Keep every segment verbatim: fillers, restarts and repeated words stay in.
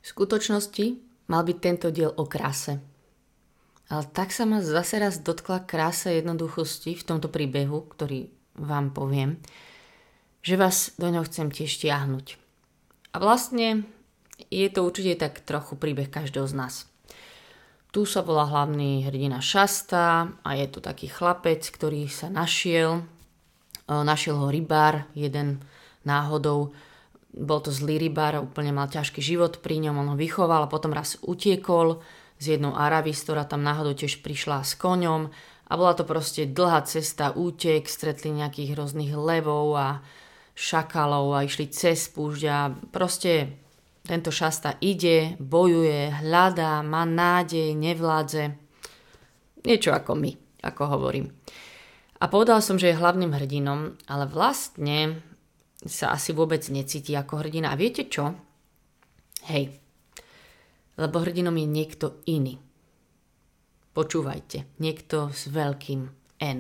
V skutočnosti mal byť tento diel o kráse. Ale tak sa ma zase raz dotkla krása jednoduchosti v tomto príbehu, ktorý vám poviem, že vás do ňoho chcem tiež tiahnuť. A vlastne je to určite tak trochu príbeh každého z nás. Tu sa volá hlavný hrdina Šasta a je to taký chlapec, ktorý sa našiel. Našiel ho rybár, jeden náhodou. Bol to zlý rybár, úplne mal ťažký život pri ňom, on ho vychoval a potom raz utiekol s jednou Aravis, ktorá tam náhodou tiež prišla s koňom a bola to proste dlhá cesta, útek, stretli nejakých rôznych levov a šakalov a išli cez púšť a proste tento Šasta ide, bojuje, hľadá, má nádej, nevládze. Niečo ako my, ako hovorím. A povedal som, že je hlavným hrdinom, ale vlastne sa asi vôbec necíti ako hrdina. A viete čo? Hej, lebo hrdinom je niekto iný. Počúvajte, niekto s veľkým N.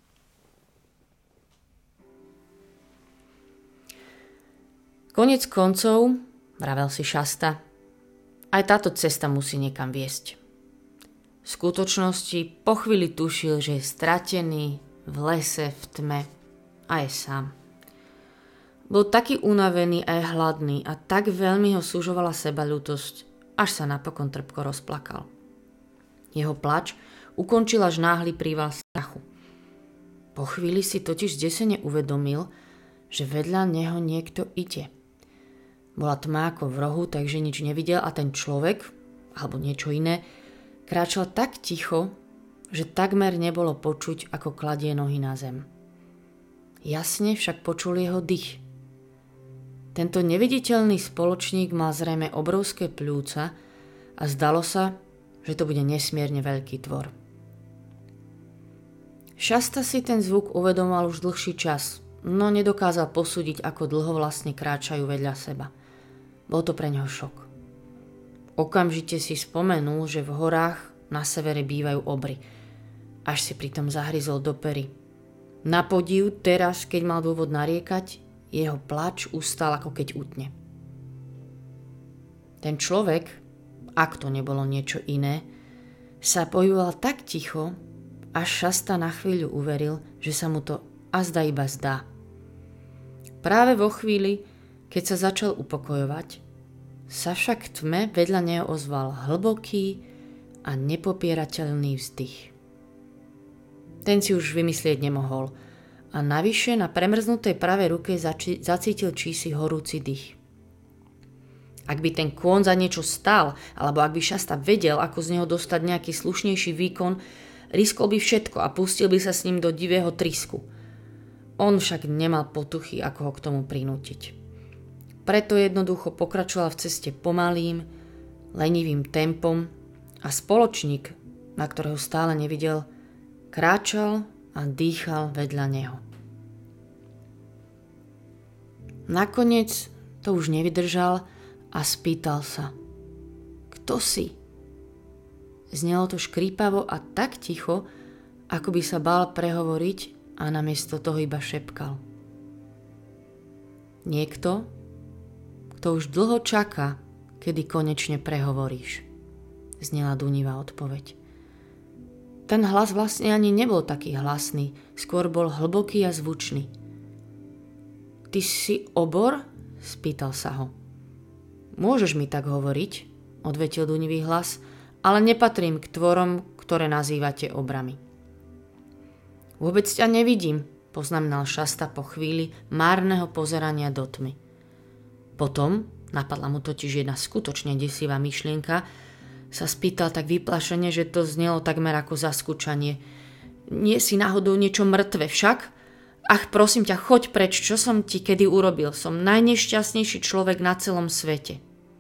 Koniec koncov, vravel si Šasta, aj táto cesta musí niekam viesť. V skutočnosti po chvíli tušil, že je stratený v lese, v tme a je sám. Bol taký unavený aj hladný a tak veľmi ho súžovala sebaľútosť, až sa napokon trpko rozplakal. Jeho plač ukončil až náhly príval strachu. Po chvíli si totiž zdesene uvedomil, že vedľa neho niekto ide. Bola tma ako v rohu, takže nič nevidel a ten človek, alebo niečo iné, kráčal tak ticho, že takmer nebolo počuť, ako kladie nohy na zem. Jasne však počul jeho dých. Tento neviditeľný spoločník mal zrejme obrovské pľúca a zdalo sa, že to bude nesmierne veľký tvor. Šasta si ten zvuk uvedomal už dlhší čas, no nedokázal posúdiť, ako dlho vlastne kráčajú vedľa seba. Bol to pre neho šok. Okamžite si spomenul, že v horách na severe bývajú obry. Až si pritom zahryzol do pery. Na podiv teraz, keď mal dôvod nariekať, jeho plač ustal, ako keď utne. Ten človek, ak to nebolo niečo iné, sa pohyboval tak ticho, až Šasta na chvíľu uveril, že sa mu to azda iba zdá. Práve vo chvíli, keď sa začal upokojovať, sa však v tme vedľa neho ozval hlboký a nepopierateľný vzdych. Ten si už vymyslieť nemohol a navyše na premrznutej pravej ruke zači- zacítil čísi horúci dých. Ak by ten kôň za niečo stál, alebo ak by Šasta vedel, ako z neho dostať nejaký slušnejší výkon, riskol by všetko a pustil by sa s ním do divého trysku. On však nemal potuchy, ako ho k tomu prinútiť. Preto jednoducho pokračoval v ceste pomalým, lenivým tempom a spoločník, na ktorého stále nevidel, kráčal a dýchal vedľa neho. Nakoniec to už nevydržal a spýtal sa: Kto si? Znelo to škrípavo a tak ticho, ako by sa bál prehovoriť a namiesto toho iba šepkal: Niekto, kto už dlho čaká, kedy konečne prehovoríš, znela dunivá odpoveď. Ten hlas vlastne ani nebol taký hlasný, skôr bol hlboký a zvučný. Ty si obor? Spýtal sa ho. Môžeš mi tak hovoriť, odvetil dunivý hlas, ale nepatrím k tvorom, ktoré nazývate obrami. Vôbec ťa nevidím, poznamenal Šasta po chvíli márneho pozerania do tmy. Potom, napadla mu totiž jedna skutočne desivá myšlienka, sa spýtal tak vyplašene, že to znelo takmer ako zaskúčanie. Nie si náhodou niečo mŕtve však? Ach, prosím ťa, choď preč, čo som ti kedy urobil? Som najnešťastnejší človek na celom svete.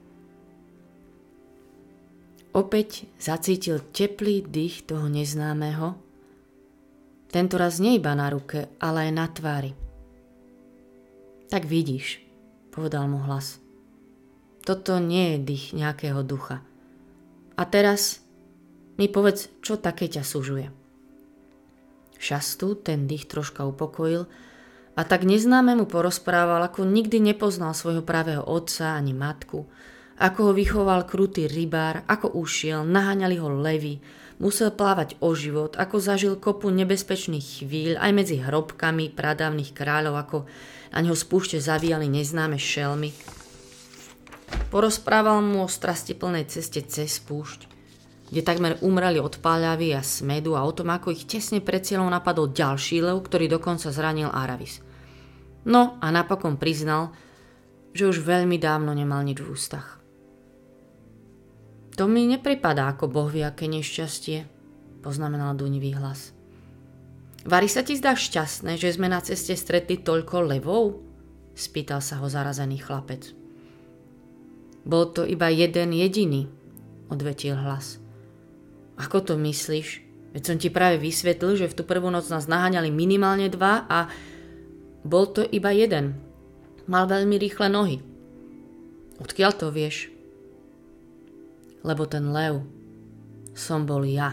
Opäť zacítil teplý dých toho neznámeho, tentoraz nie iba na ruke, ale aj na tvári. Tak vidíš, povedal mu hlas. Toto nie je dých nejakého ducha. A teraz mi povedz, čo také ťa sužuje. Šastu ten dých troška upokojil a tak neznámemu porozprával, ako nikdy nepoznal svojho pravého otca ani matku, Ako ho vychoval krutý rybár, ako ušiel, naháňali ho levy, musel plávať o život, ako zažil kopu nebezpečných chvíľ aj medzi hrobkami pradávnych kráľov, ako na neho z púšte zavíjali neznáme šelmy. Porozprával mu o strastiplnej ceste cez púšť, kde takmer umreli od páľavy a smedu a o tom, ako ich tesne pred cieľom napadol ďalší lev, ktorý dokonca zranil Aravis. No a napokon priznal, že už veľmi dávno nemal nič v ústach. To mi nepripadá ako bohvie aké nešťastie, poznamenal dunivý hlas. Vari sa ti zdá šťastné, že sme na ceste stretli toľko levov? Spýtal sa ho zarazený chlapec. Bol to iba jeden jediný, odvetil hlas. Ako to myslíš? Veď som ti práve vysvetlil, že v tú prvú noc nás naháňali minimálne dva a bol to iba jeden. Mal veľmi rýchle nohy. Odkiaľ to vieš? Lebo ten lev som bol ja.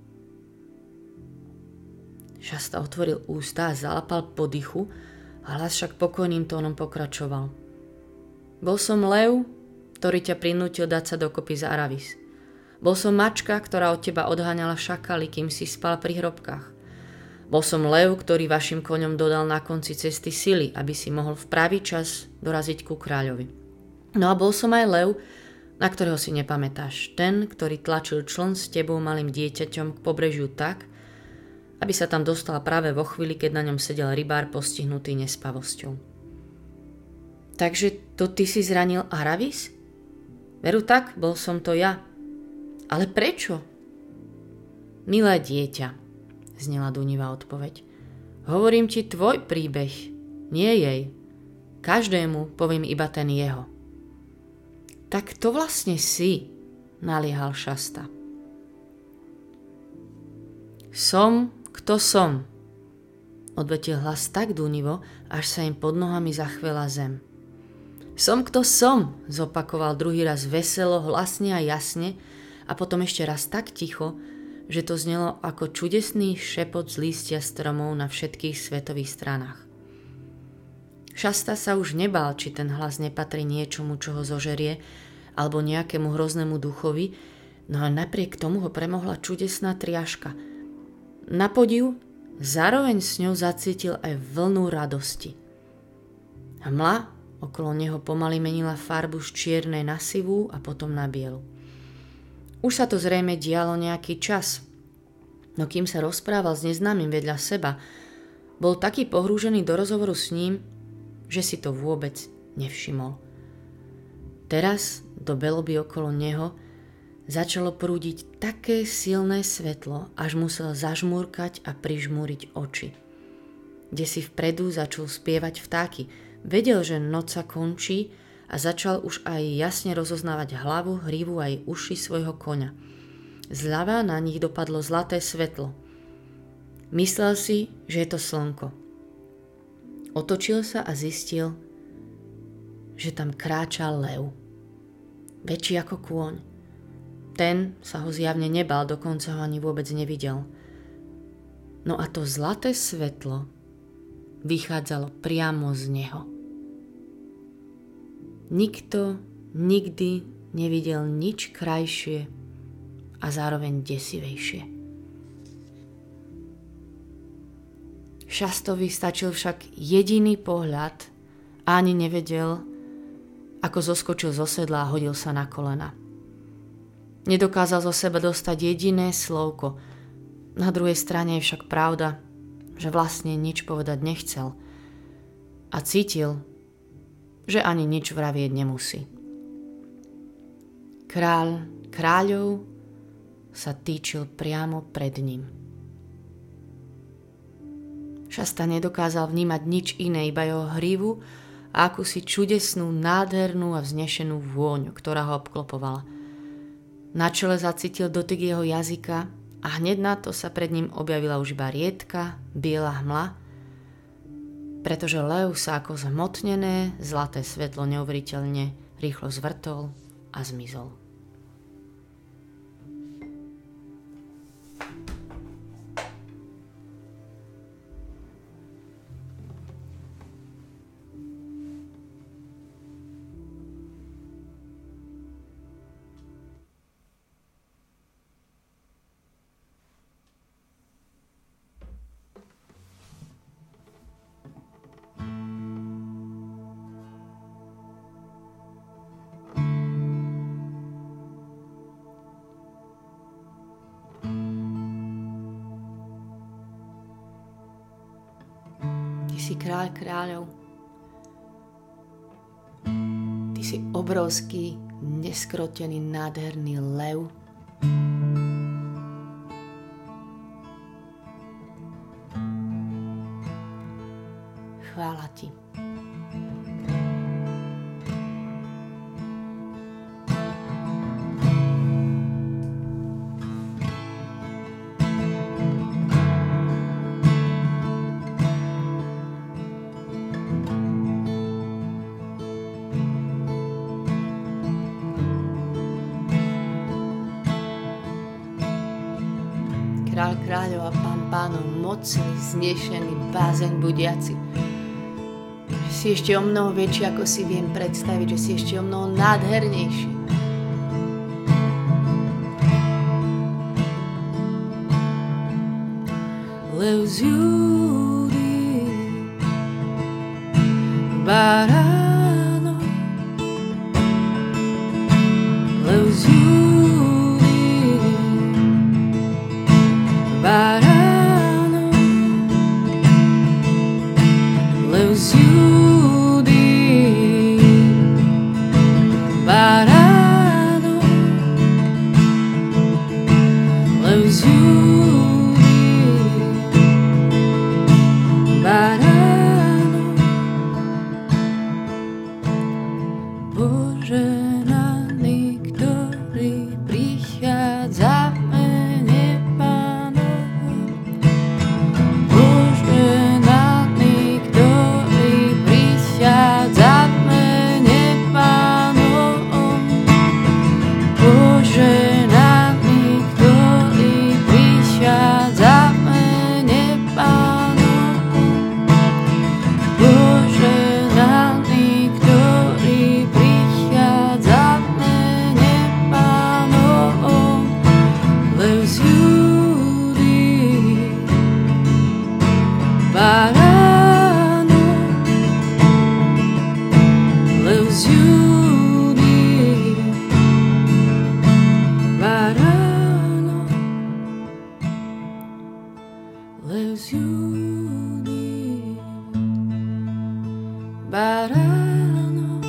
Šasta otvoril ústa a zalapal po dychu, a hlas však pokojným tónom pokračoval. Bol som lev, ktorý ťa prinútil dať sa dokopy za Aravis. Bol som mačka, ktorá od teba odháňala šakaly, kým si spal pri hrobkách. Bol som lev, ktorý vašim koňom dodal na konci cesty sily, aby si mohol v pravý čas doraziť ku kráľovi. No a bol som aj lev, na ktorého si nepamätáš. Ten, ktorý tlačil čln s tebou malým dieťaťom k pobrežiu tak, aby sa tam dostal práve vo chvíli, keď na ňom sedel rybár postihnutý nespavosťou. Takže to ty si zranil Aravis? Veru tak, bol som to ja. Ale prečo? Milé dieťa, znela dunivá odpoveď. Hovorím ti tvoj príbeh, nie jej. Každému poviem iba ten jeho. Tak to vlastne si, naliehal Šasta. Som, kto som, odvetil hlas tak dúnivo, až sa im pod nohami zachvela zem. Som, kto som, zopakoval druhý raz veselo, hlasne a jasne a potom ešte raz tak ticho, že to znelo ako čudesný šepot z lístia stromov na všetkých svetových stranách. Šasta sa už nebál, či ten hlas nepatrí niečomu, čo ho zožerie, alebo nejakému hroznému duchovi, no a napriek tomu ho premohla čudesná triaška. Na podiv zároveň s ňou zacítil aj vlnu radosti. Hmla okolo neho pomaly menila farbu z čiernej na sivú a potom na bielu. Už sa to zrejme dialo nejaký čas, no kým sa rozprával s neznámym vedľa seba, bol taký pohrúžený do rozhovoru s ním, že si to vôbec nevšimol. Teraz do beloby okolo neho začalo prúdiť také silné svetlo, až musel zažmúrkať a prižmúriť oči. Kde si vpredu začal spievať vtáky, vedel, že noc sa končí a začal už aj jasne rozoznávať hlavu, hrívu aj uši svojho koňa. Zľava na nich dopadlo zlaté svetlo. Myslel si, že je to slnko. Otočil sa a zistil, že tam kráčal lev. Väčší ako kôň. Ten sa ho zjavne nebal, dokonca ho ani vôbec nevidel. No a to zlaté svetlo vychádzalo priamo z neho. Nikto nikdy nevidel nič krajšie a zároveň desivejšie. Šastovi stačil však jediný pohľad a ani nevedel, ako zoskočil zo sedla a hodil sa na kolena. Nedokázal zo seba dostať jediné slovko. Na druhej strane je však pravda, že vlastne nič povedať nechcel a cítil, že ani nič vravieť nemusí. Kráľ kráľov sa týčil priamo pred ním. Šasta nedokázal vnímať nič iné, iba jeho hrívu a akúsi čudesnú, nádhernú a vznešenú vôňu, ktorá ho obklopovala. Na čele zacítil dotyk jeho jazyka a hneď na to sa pred ním objavila už iba riedka, biela hmla, pretože lev sa ako zhmotnené zlaté svetlo neuveriteľne rýchlo zvrtol a zmizol. si kráľ kráľov. Ty si obrovský, neskrotený, nádherný lev. Chvála ti. Kráľ kráľov a pán pánov, mocný, znešený, bázeň budiaci. Že si ešte o mnoho väčší, ako si viem predstaviť, že si ešte o mnoho nádhernejší. Lev z Júdy, baránok, lev z Júdy, baránok, lev z Júdy, baránok, lev z Júdy, baránok, požehnaný, ktorý prichádza v mene Pánovom. Požehnaný, ktorý prichádza v mene Pánovom. Požehnaný, ktorý prichádza v mene Pánovom. Požehnaný, ktorý prichádza v mene Pánovom. Lev z Júdy, baránok, lev z Júdy, baránok, lev z Júdy, baránok,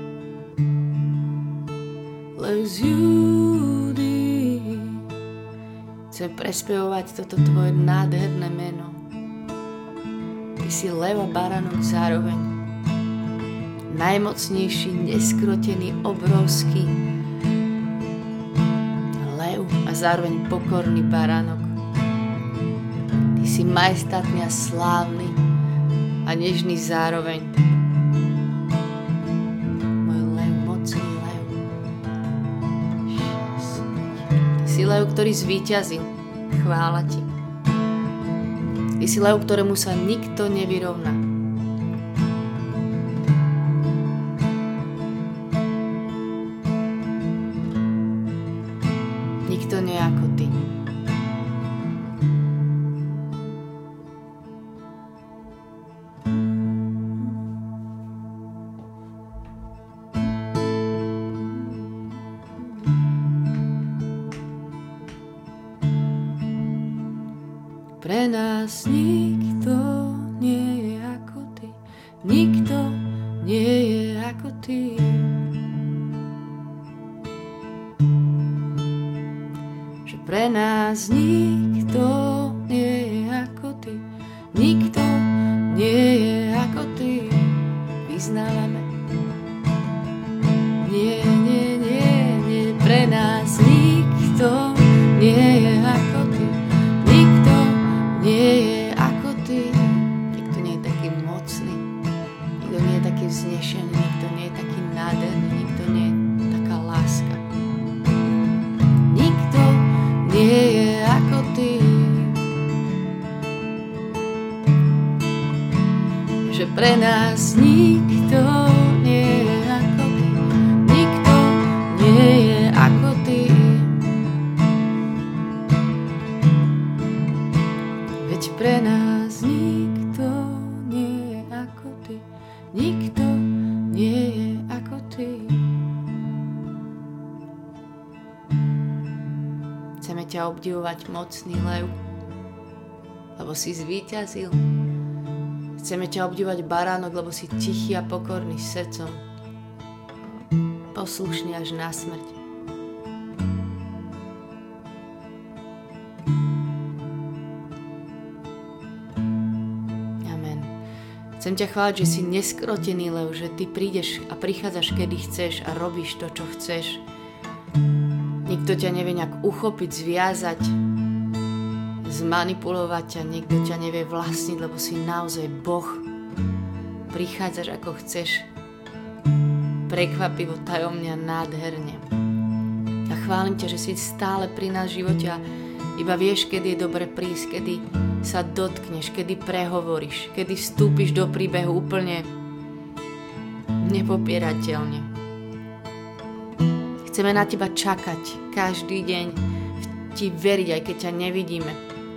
lev z Júdy. Chcem prespevovať toto tvoje nádherné meno. Ty si lev a baránok zároveň. Najmocnejší, neskrotený, obrovský lev a zároveň pokorný baránok. Ty si majestátny a slávny a nežný zároveň. Môj lev, mocný lev. Ty si lev, ktorý zvíťazil. Chvála ti. Ty si lev, ktorému sa nikto nevyrovná. Nikto nie ako ty. Pre nás nikto nie je ako ty, nikto nie je ako ty. Že pre nás nikto nie je ako ty, nikto nie je ako ty. Vyznávame. Nie, nie, nie, nie, pre nás nikto nie je ako ty, nikto nie je ako ty. Nikto nie je taký mocný, nikto nie je taký vznešený, nikto nie je taký nádherný, nikto nie je taká láska. Nikto nie je ako ty. Že pre nás nikto nie je ako ty, nikto nie je ako ty. Veď pre nás nikto nie je ako ty, nikto nie je ako ty. Chceme ťa obdivovať, mocný lev, lebo si zvíťazil, Chceme ťa obdivovať, baránok, lebo si tichý a pokorný srdcom, poslušný až na smrť. Amen. Chcem ťa chváliť, že si neskrotený lev, že ty prídeš a prichádzaš, kedy chceš a robíš to, čo chceš. Nikto ťa nevie nejak uchopiť, zviazať, zmanipulovať ťa, nikto ťa nevie vlastniť, lebo si naozaj Boh. Prichádzaš ako chceš, prekvapivo, tajomne a nádherne. A chválim ťa, že si stále pri nás v živote a iba vieš, kedy je dobre prísť, kedy sa dotkneš, kedy prehovoríš, kedy vstúpiš do príbehu úplne nepopierateľne. Chceme na teba čakať každý deň, ti veriť, aj keď ťa nevidíme.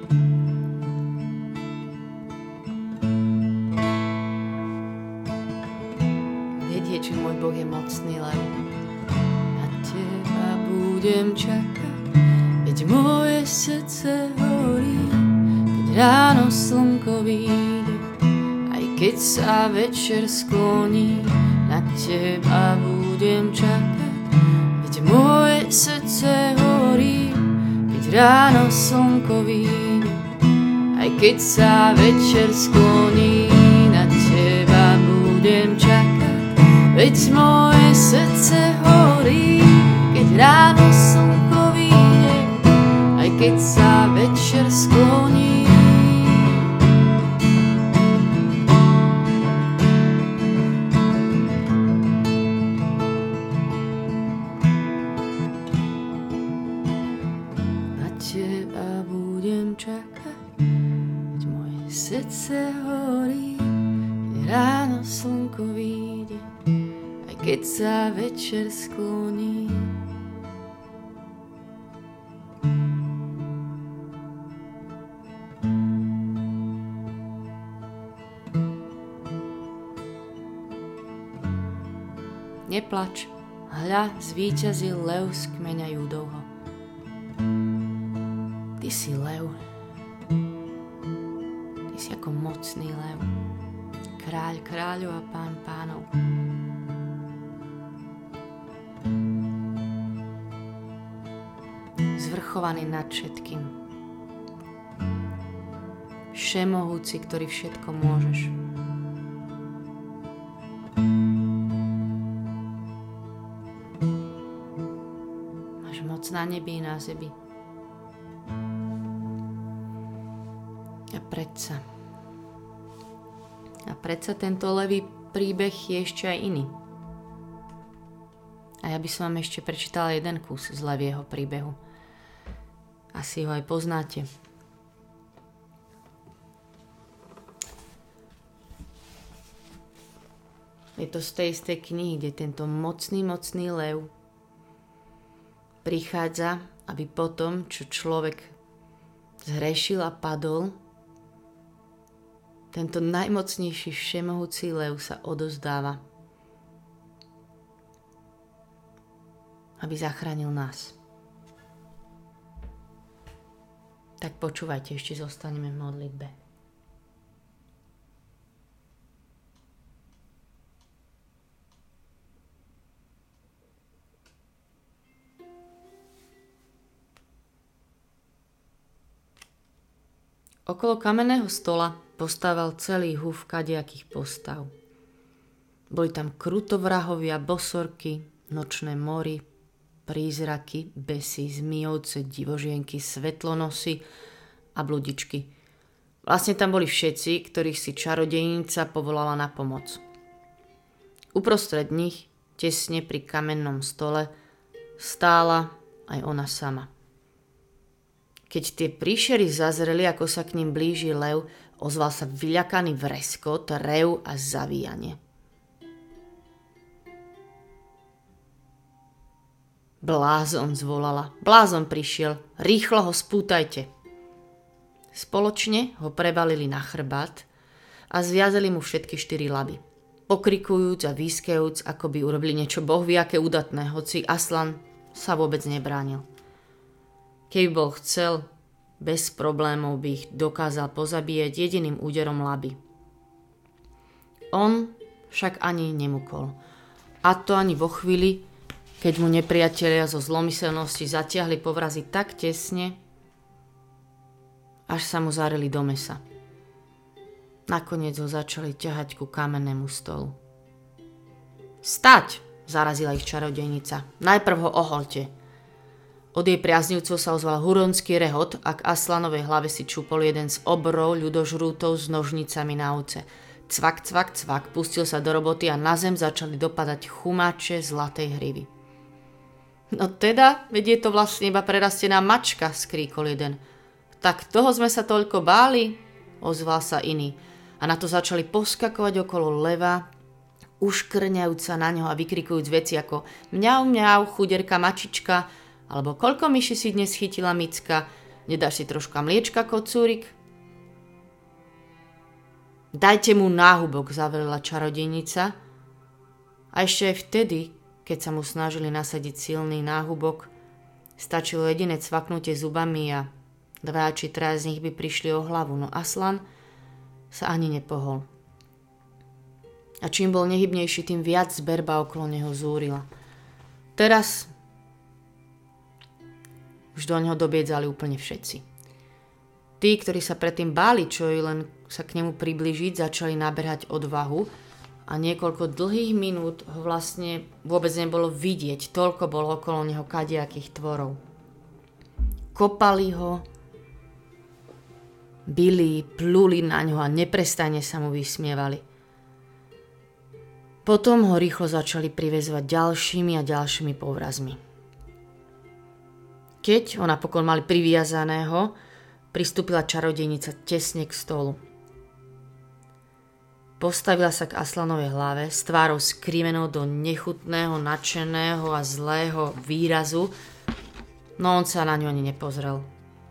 Vedieť, že môj Boh je mocný, lev. Na teba budem čakať, veď moje srdce horí, keď ráno slnko vyjde, aj keď sa večer skloní. Na teba budem čakať, veď moje srdce horí, keď ráno slnko vyjde, aj keď sa večer skloní. Na teba budem čakať, veď moje srdce horí, keď ráno slnko vyjde, aj keď sa večer skloní. Teba budem čakať, veď moje srdce horí, keď ráno slnko vyjde, aj keď sa večer skloní. Neplač, hľa, zvíťazil lev z kmeňa Júdovho. Ty si lev. Ty si ako mocný lev. Kráľ kráľov a pán pánov. Zvrchovaný nad všetkým. Všemohúci, ktorý všetko môžeš. Máš moc na nebi i na zemi. A predsa. A predsa tento levý príbeh je ešte aj iný. A ja by som vám ešte prečítala jeden kus z levieho príbehu. Asi ho aj poznáte. Je to z tej istej knihy, kde tento mocný, mocný lev prichádza, aby potom, čo človek zhrešil a padol, tento najmocnejší všemohúci lev sa odozdáva, aby zachránil nás. Tak počúvajte, ešte zostaneme v modlitbe. Okolo kamenného stola postával celý húf kadejakých postav. Boli tam krutovrahovia, bosorky, nočné mory, prízraky, besy, zmijovce, divožienky, svetlonosy a bludičky. Vlastne tam boli všetci, ktorých si čarodejnica povolala na pomoc. Uprostred nich, tesne pri kamennom stole, stála aj ona sama. Keď tie príšery zazreli, ako sa k ním blíži lev, ozval sa vyľakaný vreskot, rev a zavíjanie. Blázon, zvolala. Blázon prišiel. Rýchlo ho spútajte. Spoločne ho prevalili na chrbát a zviazali mu všetky štyri laby. Pokrikujúc a výskejúc, ako by urobili niečo bohviaké udatné, hoci Aslan sa vôbec nebránil. Keby bol chcel, bez problémov by ich dokázal pozabíjať jediným úderom laby. On však ani nemukol. A to ani vo chvíli, keď mu nepriatelia zo zlomyselnosti zatiahli povrazy tak tesne, až sa mu zarili do mesa. Nakoniec ho začali ťahať ku kamennému stolu. Stať! Zarazila ich čarodejnica. Najprv ho oholte. Od jej priaznivcov sa ozval huronský rehot a k Aslanovej hlave si čúpol jeden z obrov ľudožrútov s nožnicami na oce. Cvak, cvak, cvak, pustil sa do roboty a na zem začali dopadať chumáče zlatej hrivy. No teda, veď je to vlastne iba prerastená mačka, skríkol jeden. Tak toho sme sa toľko báli, ozval sa iný. A na to začali poskakovať okolo leva, uškrňajúca na ňo a vykrikujúc veci ako mňau, mňau, chuderka mačička, alebo koľko myši si dnes chytila Micka, nedáš si troška mliečka, kocúrik? Dajte mu náhubok, zavelila čarodejnica. A ešte aj vtedy, keď sa mu snažili nasadiť silný náhubok, stačilo jediné cvaknutie zubami a dva či traja z nich by prišli o hlavu, no Aslan sa ani nepohol. A čím bol nehybnejší, tým viac zberba okolo neho zúrila. Teraz už do neho dobiedzali úplne všetci. Tí, ktorí sa predtým báli, čo i len sa k nemu priblížiť, začali naberať odvahu a niekoľko dlhých minút ho vlastne vôbec nebolo vidieť, toľko bolo okolo neho kadejakých tvorov. Kopali ho, bili, pluli na ňo a neprestajne sa mu vysmievali. Potom ho rýchlo začali priväzovať ďalšími a ďalšími povrazmi. Keď ho napokon mali priviazaného, pristúpila čarodejnica tesne k stolu. Postavila sa k Aslanovej hlave s tvárou skrivenou do nechutného, nadšeného a zlého výrazu, no on sa na ňu ani nepozrel.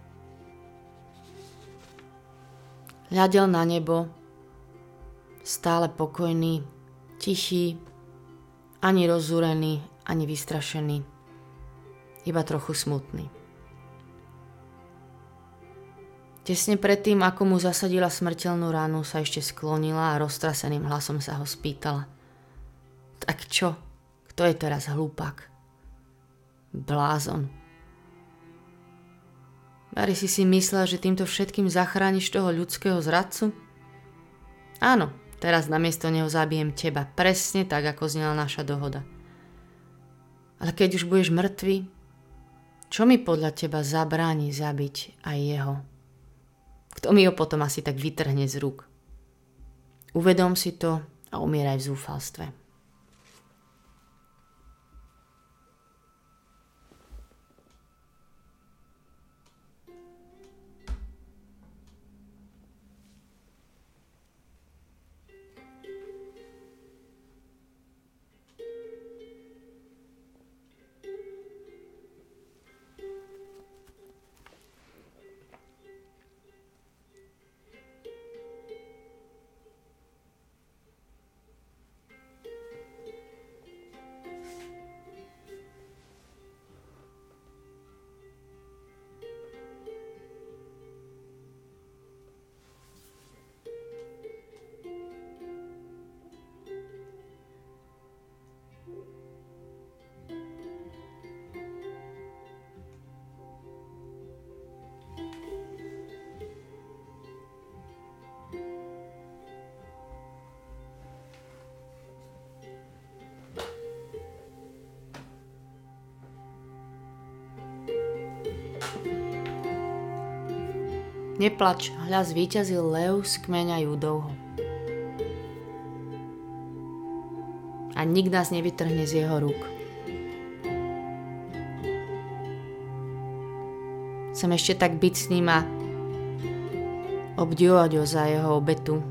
Hľadel na nebo, stále pokojný, tichý, ani rozúrený, ani vystrašený, iba trochu smutný. Tesne predtým, ako mu zasadila smrteľnú ránu, sa ešte sklonila a roztraseným hlasom sa ho spýtala. Tak čo? Kto je teraz hlúpak? Blázon. Bari si si myslel, že týmto všetkým zachrániš toho ľudského zradcu? Áno, teraz namiesto neho zabijem teba, presne tak, ako znela naša dohoda. Ale keď už budeš mŕtvy, čo mi podľa teba zabráni zabiť aj jeho? Kto mi ho potom asi tak vytrhne z rúk? Uvedom si to a umieraj v zúfalstve. Neplač, hľa zvíťazil lev z kmeňa Júdovho. A nik nás nevytrhne z jeho rúk. Chcem ešte tak byť s ním a obdivovať ho za jeho obetu,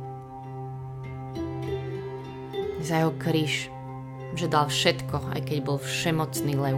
za jeho kríž, že dal všetko, aj keď bol všemocný lev.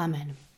Amen.